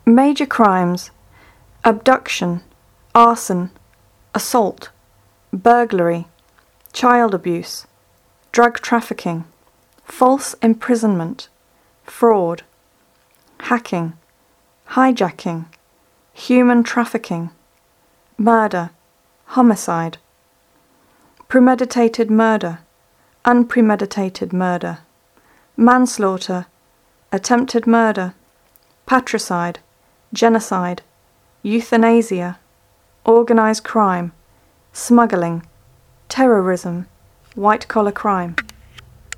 Major crimes: abduction, arson, assault, burglary, child abuse, drug trafficking, false imprisonment, fraud, hacking, hijacking, human trafficking, murder, homicide, premeditated murder, unpremeditated murder, manslaughter, attempted murder, patricide, genocide, euthanasia, organized crime, smuggling, terrorism, white-collar crime.